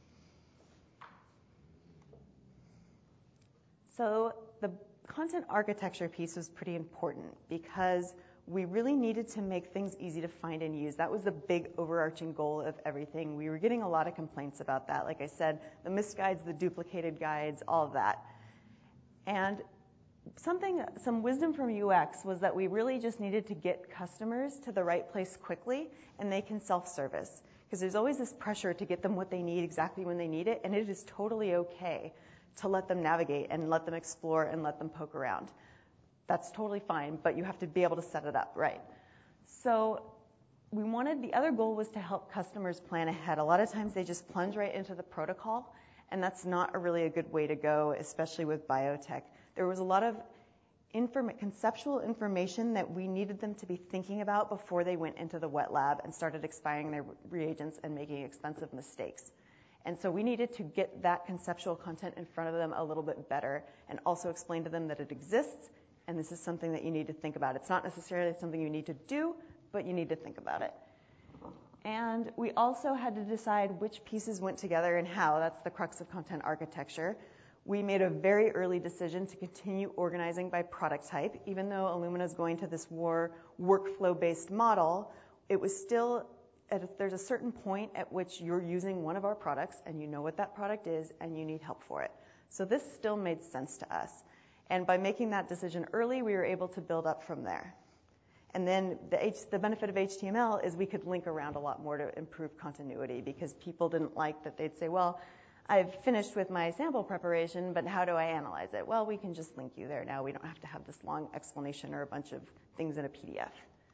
So the content architecture piece was pretty important because we really needed to make things easy to find and use. That was the big overarching goal of everything. We were getting a lot of complaints about that. Like I said, the missed guides, the duplicated guides, all of that. And some wisdom from UX was that we really just needed to get customers to the right place quickly, and they can self-service. Because there's always this pressure to get them what they need exactly when they need it, and it is totally okay to let them navigate and let them explore and let them poke around. That's totally fine, but you have to be able to set it up right. So the other goal was to help customers plan ahead. A lot of times they just plunge right into the protocol, and that's not really a good way to go, especially with biotech. There was a lot of conceptual information that we needed them to be thinking about before they went into the wet lab and started expiring their reagents and making expensive mistakes. And so we needed to get that conceptual content in front of them a little bit better and also explain to them that it exists. And this is something that you need to think about. It's not necessarily something you need to do, but you need to think about it. And we also had to decide which pieces went together and how. That's the crux of content architecture. We made a very early decision to continue organizing by product type. Even though Illumina is going to this more workflow-based model, it was still, there's a certain point at which you're using one of our products and you know what that product is and you need help for it. So this still made sense to us. And by making that decision early, we were able to build up from there. And then the benefit of HTML is we could link around a lot more to improve continuity, because people didn't like that they'd say, well, I've finished with my sample preparation, but how do I analyze it? Well, we can just link you there now. We don't have to have this long explanation or a bunch of things in a PDF.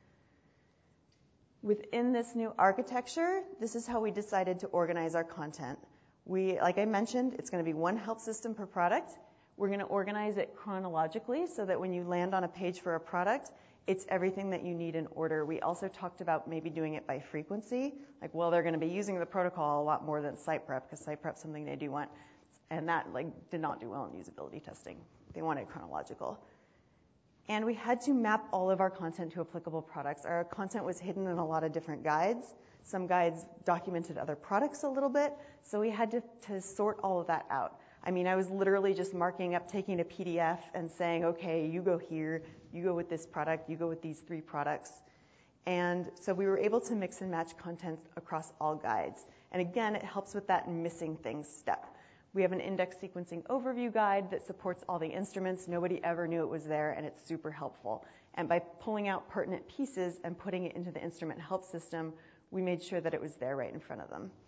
Within this new architecture, this is how we decided to organize our content. Like I mentioned, it's going to be one help system per product. We're going to organize it chronologically so that when you land on a page for a product, it's everything that you need in order. We also talked about maybe doing it by frequency. Like, well, they're going to be using the protocol a lot more than site prep because site prep is something they do want. And that did not do well in usability testing. They wanted chronological. And we had to map all of our content to applicable products. Our content was hidden in a lot of different guides. Some guides documented other products a little bit, so we had to sort all of that out. I mean, I was literally just marking up, taking a PDF and saying, okay, you go here, you go with this product, you go with these 3 products. And so we were able to mix and match content across all guides. And again, it helps with that missing things step. We have an index sequencing overview guide that supports all the instruments. Nobody ever knew it was there, and it's super helpful. And by pulling out pertinent pieces and putting it into the instrument help system, we made sure that it was there right in front of them.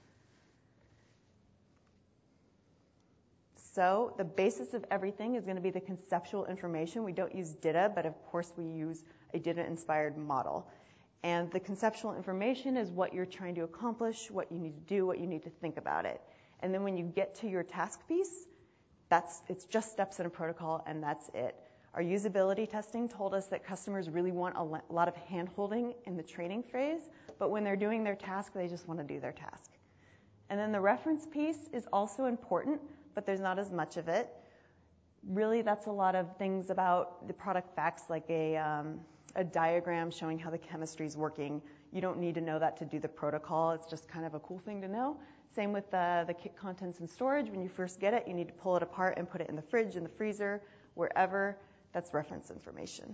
So the basis of everything is going to be the conceptual information. We don't use DITA, but of course we use a DITA-inspired model. And the conceptual information is what you're trying to accomplish, what you need to do, what you need to think about it. And then when you get to your task piece, it's just steps in a protocol, and that's it. Our usability testing told us that customers really want a lot of hand-holding in the training phase, but when they're doing their task, they just want to do their task. And then the reference piece is also important, but there's not as much of it. Really, that's a lot of things about the product facts, like a diagram showing how the chemistry is working. You don't need to know that to do the protocol. It's just kind of a cool thing to know. Same with the kit contents and storage. When you first get it, you need to pull it apart and put it in the fridge, in the freezer, wherever. That's reference information.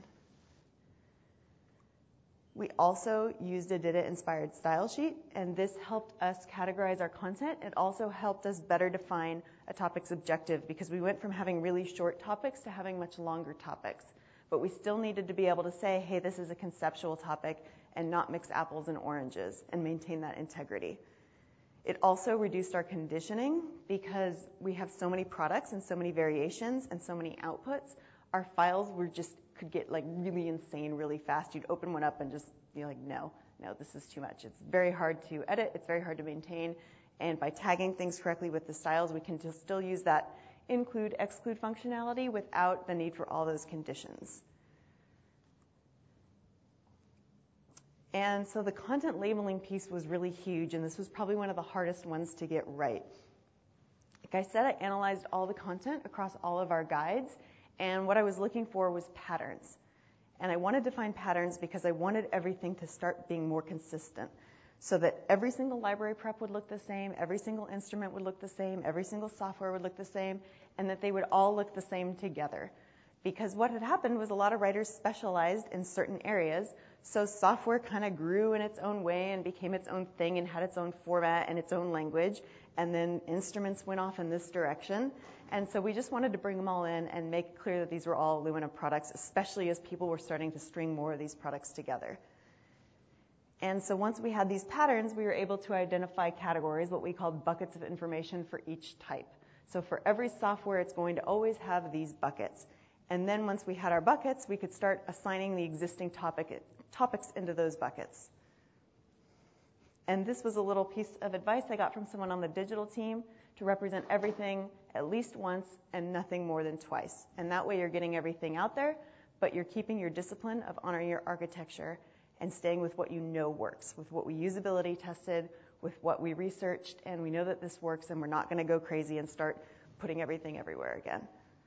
We also used a DITA-inspired style sheet, and this helped us categorize our content. It also helped us better define a topic's objective, because we went from having really short topics to having much longer topics. But we still needed to be able to say, hey, this is a conceptual topic, and not mix apples and oranges, and maintain that integrity. It also reduced our conditioning, because we have so many products and so many variations and so many outputs. Our files could get really insane really fast. You'd open one up and just be like, no, this is too much. It's very hard to edit. It's very hard to maintain. And by tagging things correctly with the styles, we can still use that include, exclude functionality without the need for all those conditions. And so the content labeling piece was really huge, and this was probably one of the hardest ones to get right. Like I said, I analyzed all the content across all of our guides, and what I was looking for was patterns. And I wanted to find patterns because I wanted everything to start being more consistent, so that every single library prep would look the same, every single instrument would look the same, every single software would look the same, and that they would all look the same together. Because what had happened was a lot of writers specialized in certain areas, so software kind of grew in its own way and became its own thing and had its own format and its own language, and then instruments went off in this direction. And so we just wanted to bring them all in and make it clear that these were all Lumina products, especially as people were starting to string more of these products together. And so once we had these patterns, we were able to identify categories, what we called buckets of information for each type. So for every software, it's going to always have these buckets. And then once we had our buckets, we could start assigning the existing topics into those buckets. And this was a little piece of advice I got from someone on the digital team, to represent everything at least once and nothing more than twice. And that way you're getting everything out there, but you're keeping your discipline of honoring your architecture and staying with what you know works, with what we usability tested, with what we researched, and we know that this works, and we're not going to go crazy and start putting everything everywhere again.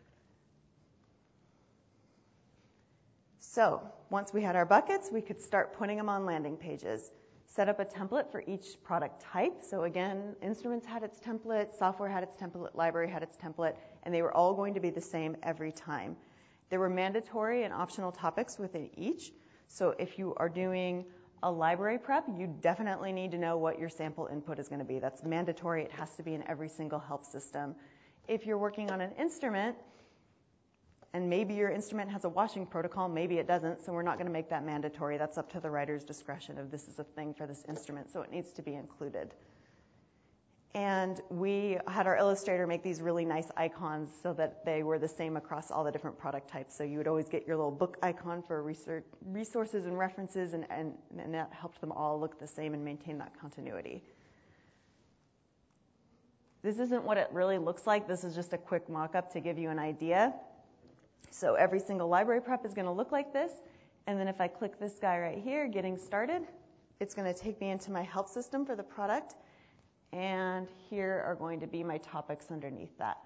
So once we had our buckets, we could start putting them on landing pages. Set up a template for each product type. So again, instruments had its template, software had its template, library had its template, and they were all going to be the same every time. There were mandatory and optional topics within each. So if you are doing a library prep, you definitely need to know what your sample input is going to be. That's mandatory. It has to be in every single help system. If you're working on an instrument, and maybe your instrument has a washing protocol, maybe it doesn't, so we're not going to make that mandatory. That's up to the writer's discretion if this is a thing for this instrument, so it needs to be included. And we had our illustrator make these really nice icons so that they were the same across all the different product types. So you would always get your little book icon for resources and references, and that helped them all look the same and maintain that continuity. This isn't what it really looks like. This is just a quick mock-up to give you an idea. So every single library prep is going to look like this. And then if I click this guy right here, getting started, it's going to take me into my help system for the product. And here are going to be my topics underneath that.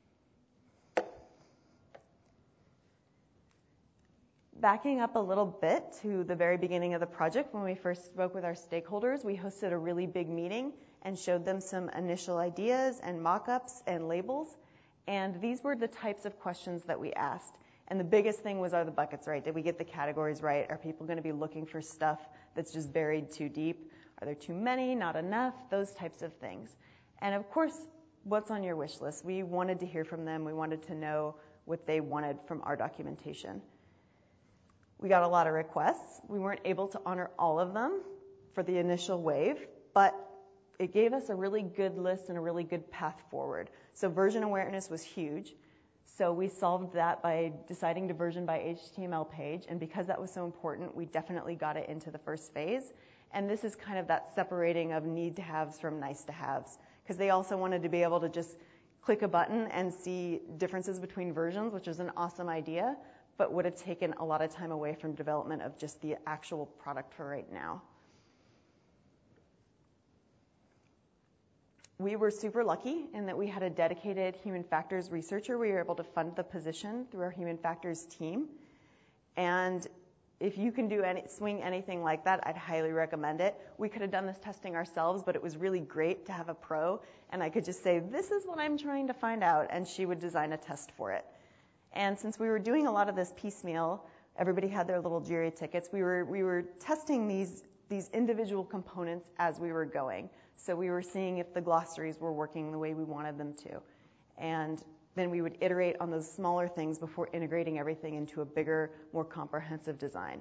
Backing up a little bit to the very beginning of the project, when we first spoke with our stakeholders, we hosted a really big meeting and showed them some initial ideas and mock-ups and labels. And these were the types of questions that we asked. And the biggest thing was, are the buckets right? Did we get the categories right? Are people going to be looking for stuff that's just buried too deep? Are there too many, not enough? Those types of things. And of course, what's on your wish list? We wanted to hear from them. We wanted to know what they wanted from our documentation. We got a lot of requests. We weren't able to honor all of them for the initial wave, but it gave us a really good list and a really good path forward. So version awareness was huge. So we solved that by deciding to version by HTML page. And because that was so important, we definitely got it into the first phase. And this is kind of that separating of need to haves from nice to haves. Because they also wanted to be able to just click a button and see differences between versions, which is an awesome idea, but would have taken a lot of time away from development of just the actual product for right now. We were super lucky in that we had a dedicated human factors researcher. We were able to fund the position through our human factors team. And if you can swing anything like that, I'd highly recommend it. We could have done this testing ourselves, but it was really great to have a pro. And I could just say, this is what I'm trying to find out. And she would design a test for it. And since we were doing a lot of this piecemeal, everybody had their little Jira tickets. We were testing these individual components as we were going. So we were seeing if the glossaries were working the way we wanted them to. And then we would iterate on those smaller things before integrating everything into a bigger, more comprehensive design.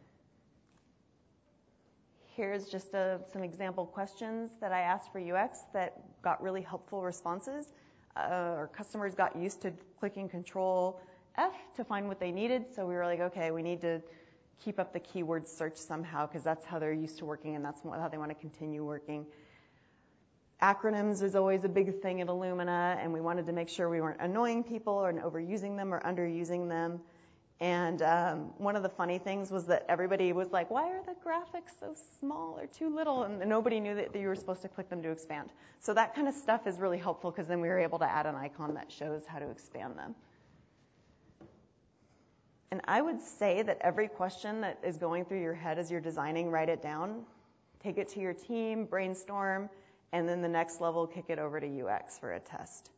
Here's just some example questions that I asked for UX that got really helpful responses. Our customers got used to clicking Control F to find what they needed. So we were like, okay, we need to keep up the keyword search somehow because that's how they're used to working and that's how they want to continue working. Acronyms is always a big thing at Illumina, and we wanted to make sure we weren't annoying people or overusing them or underusing them. And one of the funny things was that everybody was like, why are the graphics so small or too little? And nobody knew that you were supposed to click them to expand. So that kind of stuff is really helpful because then we were able to add an icon that shows how to expand them. And I would say that every question that is going through your head as you're designing, write it down, take it to your team, brainstorm, and then the next level, kick it over to UX for a test.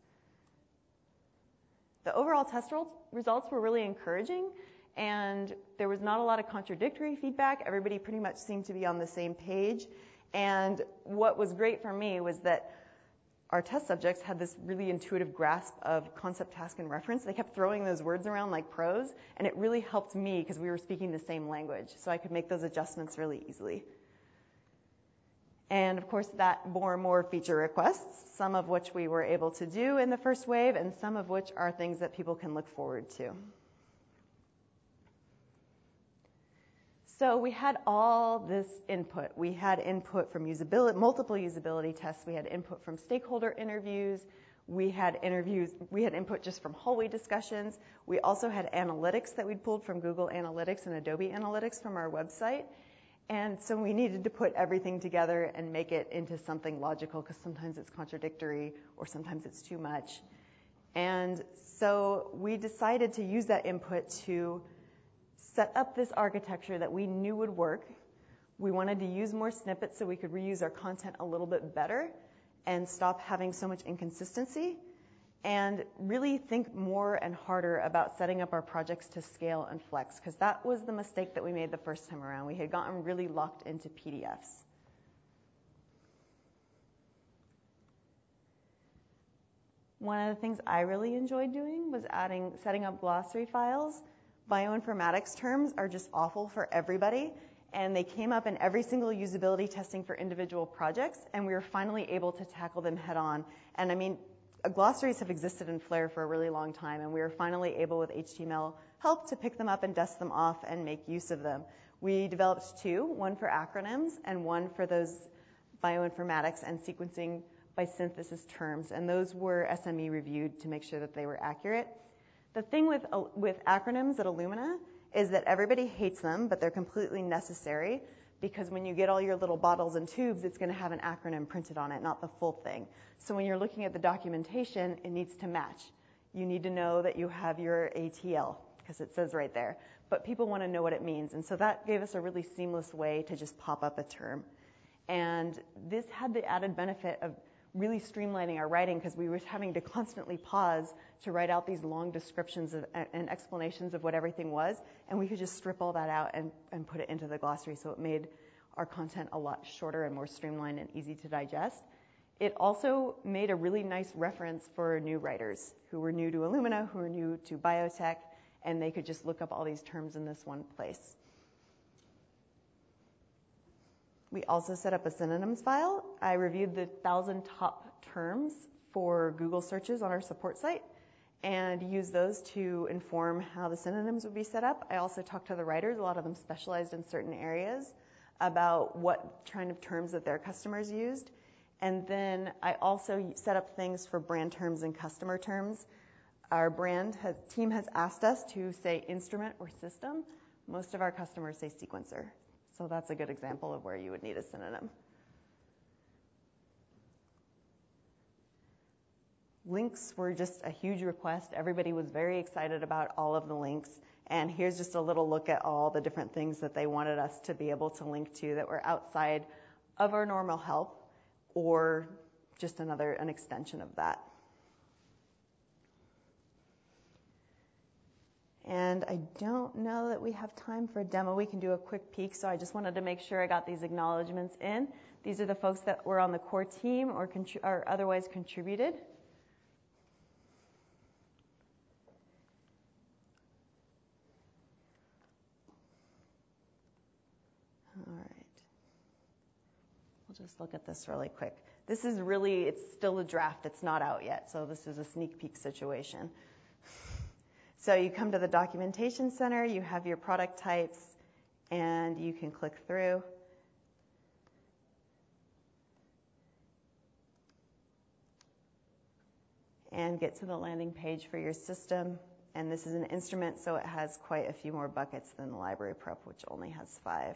The overall test results were really encouraging, and there was not a lot of contradictory feedback. Everybody pretty much seemed to be on the same page. And what was great for me was that our test subjects had this really intuitive grasp of concept, task, and reference. They kept throwing those words around like pros, and it really helped me because we were speaking the same language, so I could make those adjustments really easily. And of course, that bore more feature requests, some of which we were able to do in the first wave, and some of which are things that people can look forward to. So we had all this input. We had input from multiple usability tests. We had input from stakeholder interviews. We had input just from hallway discussions. We also had analytics that we'd pulled from Google Analytics and Adobe Analytics from our website. And so we needed to put everything together and make it into something logical because sometimes it's contradictory or sometimes it's too much. And so we decided to use that input to set up this architecture that we knew would work. We wanted to use more snippets so we could reuse our content a little bit better and stop having so much inconsistency, and really think more and harder about setting up our projects to scale and flex, because that was the mistake that we made the first time around. We had gotten really locked into PDFs. One of the things I really enjoyed doing was setting up glossary files. Bioinformatics terms are just awful for everybody, and they came up in every single usability testing for individual projects, and we were finally able to tackle them head on. And I mean, glossaries have existed in Flare for a really long time, and we were finally able with HTML help to pick them up and dust them off and make use of them. We developed two, one for acronyms and one for those bioinformatics and sequencing by synthesis terms, and those were SME reviewed to make sure that they were accurate. The thing with acronyms at Illumina is that everybody hates them, but they're completely necessary, because when you get all your little bottles and tubes, it's going to have an acronym printed on it, not the full thing. So when you're looking at the documentation, it needs to match. You need to know that you have your ATL, because it says right there. But people want to know what it means, and so that gave us a really seamless way to just pop up a term. And this had the added benefit of really streamlining our writing, because we were having to constantly pause to write out these long descriptions and explanations of what everything was, and we could just strip all that out and put it into the glossary, so it made our content a lot shorter and more streamlined and easy to digest. It also made a really nice reference for new writers who were new to Illumina, who were new to biotech, and they could just look up all these terms in this one place. We also set up a synonyms file. I reviewed the 1,000 top terms for Google searches on our support site and used those to inform how the synonyms would be set up. I also talked to the writers, a lot of them specialized in certain areas, about what kind of terms that their customers used. And then I also set up things for brand terms and customer terms. Our team has asked us to say instrument or system. Most of our customers say sequencer. So that's a good example of where you would need a synonym. Links were just a huge request. Everybody was very excited about all of the links. And here's just a little look at all the different things that they wanted us to be able to link to that were outside of our normal help, or just an extension of that. And I don't know that we have time for a demo. We can do a quick peek, so I just wanted to make sure I got these acknowledgments in. These are the folks that were on the core team or otherwise contributed. All right. We'll just look at this really quick. This is really, it's still a draft. It's not out yet, so this is a sneak peek situation. So you come to the documentation center, you have your product types, and you can click through. And get to the landing page for your system. And this is an instrument, so it has quite a few more buckets than the library prep, which only has 5.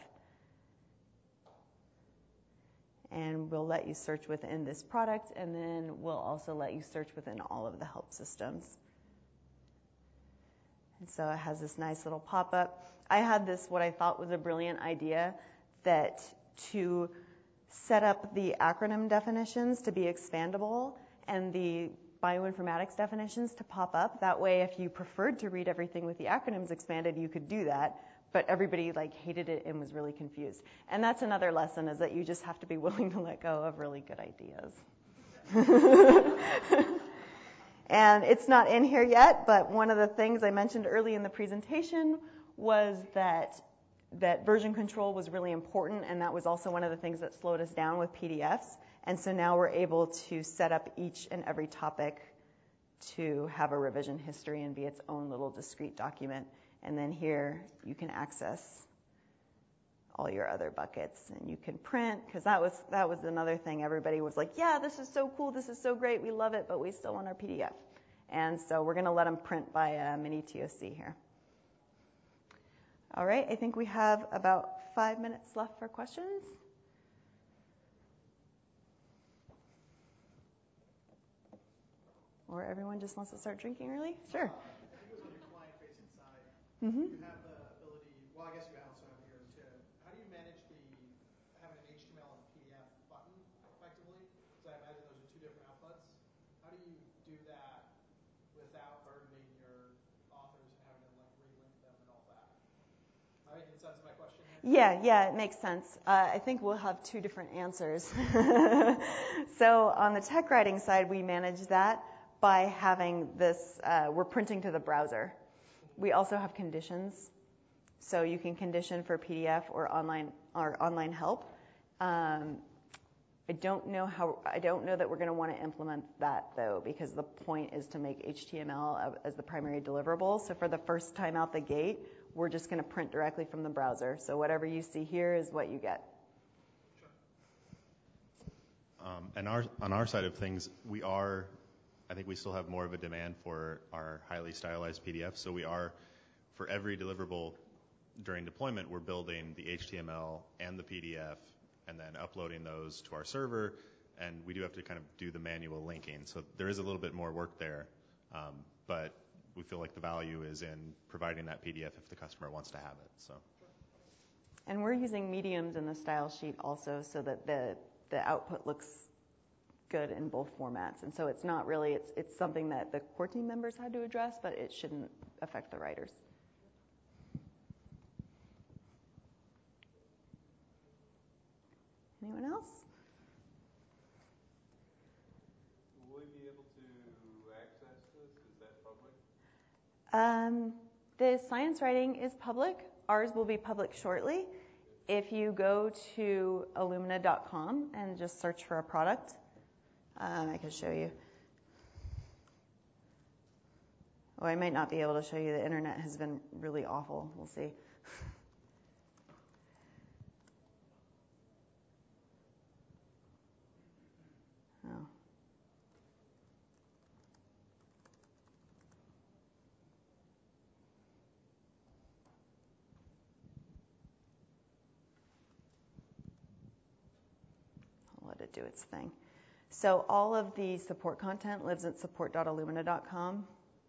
And we'll let you search within this product, and then we'll also let you search within all of the help systems. And so it has this nice little pop-up. I had this, what I thought was a brilliant idea, that to set up the acronym definitions to be expandable and the bioinformatics definitions to pop up. That way, if you preferred to read everything with the acronyms expanded, you could do that. But everybody hated it and was really confused. And that's another lesson, is that you just have to be willing to let go of really good ideas. And it's not in here yet, but one of the things I mentioned early in the presentation was that version control was really important, and that was also one of the things that slowed us down with PDFs. And so now we're able to set up each and every topic to have a revision history and be its own little discrete document. And then here you can access all your other buckets, and you can print, because that was another thing. Everybody was like, yeah, this is so cool, this is so great, we love it, but we still want our PDF. And so we're going to let them print by a mini TOC here. All right, I think we have about 5 minutes left for questions. Or everyone just wants to start drinking early? Sure. I think it was on your client-facing side. You have the ability, well, I guess you also have here too. How do you manage having an HTML and PDF button effectively? Because I imagine those are 2 different outputs. How do you do that without burdening your authors and having to relink them and all that? Am I making sense of my question here? Yeah, it makes sense. I think we'll have 2 different answers. So on the tech writing side, we manage that by having this, we're printing to the browser. We also have conditions. So you can condition for PDF or online help. I don't know that we're going to want to implement that, though, because the point is to make HTML as the primary deliverable. So for the first time out the gate, we're just going to print directly from the browser. So whatever you see here is what you get. And on our side of things, I think we still have more of a demand for our highly stylized PDFs. So we are, for every deliverable during deployment, we're building the HTML and the PDF and then uploading those to our server. And we do have to kind of do the manual linking. So there is a little bit more work there. But we feel like the value is in providing that PDF if the customer wants to have it. So. And we're using mediums in the style sheet also so that the output looks good in both formats. And so it's not really, it's something that the core team members had to address, but it shouldn't affect the writers. Anyone else? Will we be able to access this? Is that public? The science writing is public. Ours will be public shortly. If you go to illumina.com and just search for a product, I can show you. Oh, I might not be able to show you. The internet has been really awful. We'll see. Oh. I'll let it do its thing. So all of the support content lives at support.illumina.com.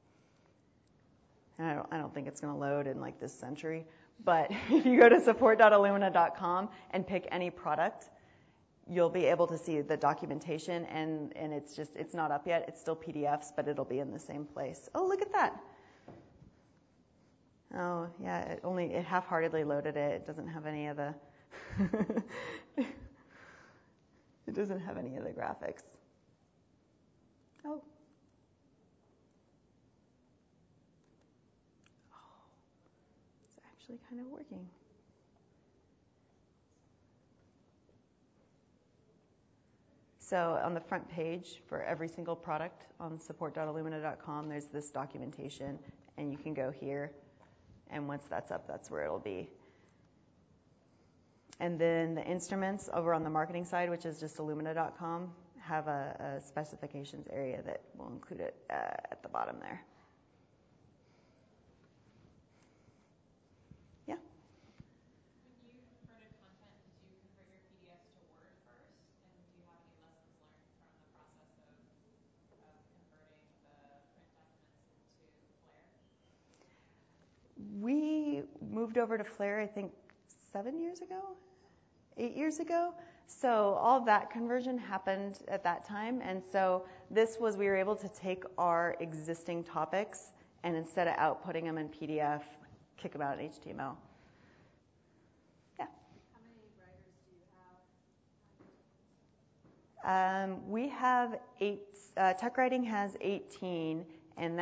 And I don't think it's going to load in like this century. But if you go to support.illumina.com and pick any product, you'll be able to see the documentation. And it's not up yet. It's still PDFs, but it'll be in the same place. Oh, look at that. Oh, yeah, it half-heartedly loaded it. It doesn't have any of the it doesn't have any of the graphics. Oh. It's actually kind of working. So on the front page for every single product on support.illumina.com, there's this documentation, and you can go here. And once that's up, that's where it'll be. And then the instruments over on the marketing side, which is just illumina.com, have a specifications area that will include it at the bottom there. Yeah? When you converted content, did you convert your PDFs to Word first? And do you have any lessons learned from the process of converting the print documents into Flare? We moved over to Flare, I think, 8 years ago. So all that conversion happened at that time. And so we were able to take our existing topics and instead of outputting them in PDF, kick them out in HTML. Yeah. How many writers do you have? We have 8. Tech Writing has 18, and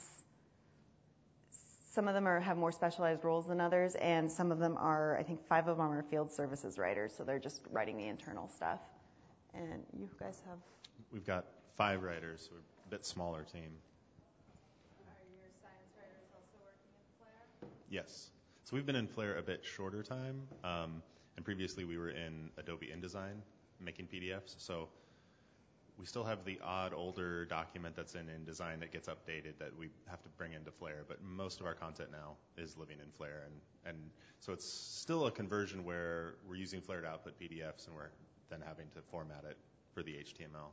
some of them have more specialized roles than others, and some of them I think 5 of them are field services writers, so they're just writing the internal stuff. And you guys have? We've got 5 writers, so we're a bit smaller team. Are your science writers also working in Flare? Yes. So we've been in Flare a bit shorter time, and previously we were in Adobe InDesign making PDFs. So we still have the odd older document that's in InDesign that gets updated that we have to bring into Flare, but most of our content now is living in Flare. And so it's still a conversion where we're using Flare to output PDFs and we're then having to format it for the HTML.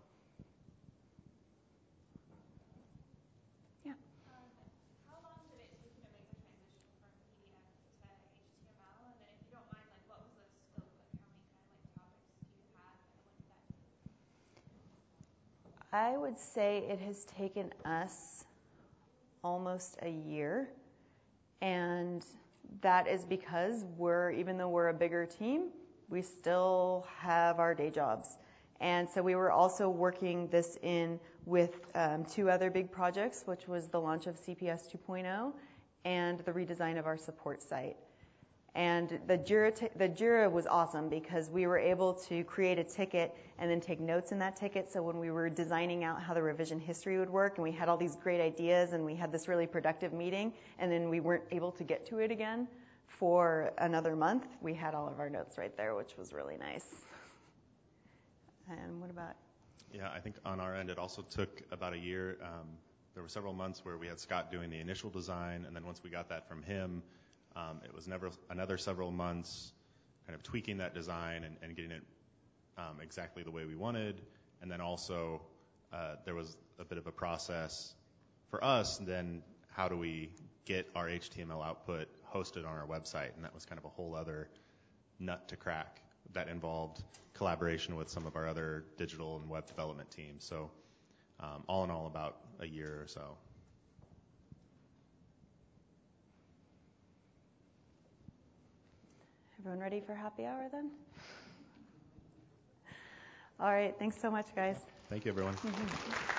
Yeah. How long did it take you to make the transition from PDF to HTML? And then if you don't mind, what was the scope? How many topics do you have? And what did that take? I would say it has taken us almost a year, and that is because even though we're a bigger team, we still have our day jobs. And so we were also working this in with 2 other big projects, which was the launch of CPS 2.0 and the redesign of our support site. And the Jira was awesome because we were able to create a ticket and then take notes in that ticket. So when we were designing out how the revision history would work, and we had all these great ideas, and we had this really productive meeting, and then we weren't able to get to it again for another month, we had all of our notes right there, which was really nice. And what about? Yeah, I think on our end it also took about a year. There were several months where we had Scott doing the initial design, and then once we got that from him, it was another several months kind of tweaking that design and getting it exactly the way we wanted. And then also there was a bit of a process for us, then how do we get our HTML output hosted on our website? And that was kind of a whole other nut to crack that involved collaboration with some of our other digital and web development teams. So all in all, about a year or so. Everyone ready for happy hour then? All right, thanks so much, guys. Thank you, everyone.